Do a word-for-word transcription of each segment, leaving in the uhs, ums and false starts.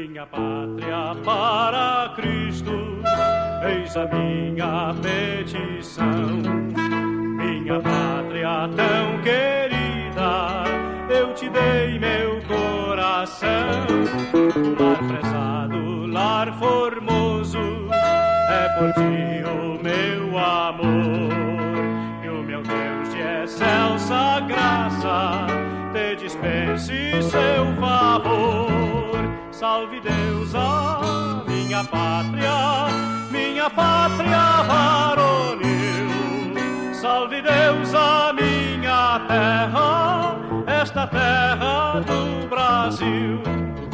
minha pátria para Cristo, eis a minha petição. Minha pátria tão querida, eu te dei meu coração. Lar prezado, lar formoso, é por ti o meu amor. E o meu Deus de excelsa graça te dispense seu favor. Salve Deus a minha pátria, minha pátria varonil. Salve Deus a minha terra, esta terra do Brasil.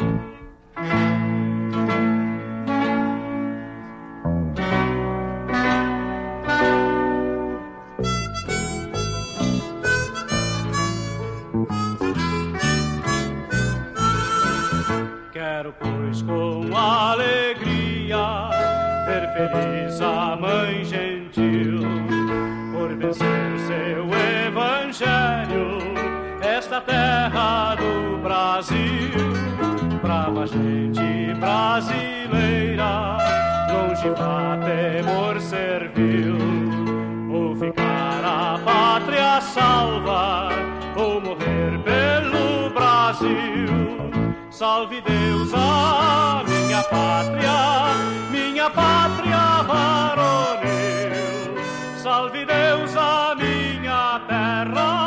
Quero, pois, com alegria ver feliz a mãe gentil, por vencer seu evangelho, esta terra do Brasil. Brava gente brasileira, longe vá temor servil, ou ficar a pátria salva, ou morrer pelo Brasil. Salve Deus a minha pátria, minha pátria varonil. Salve Deus a minha terra,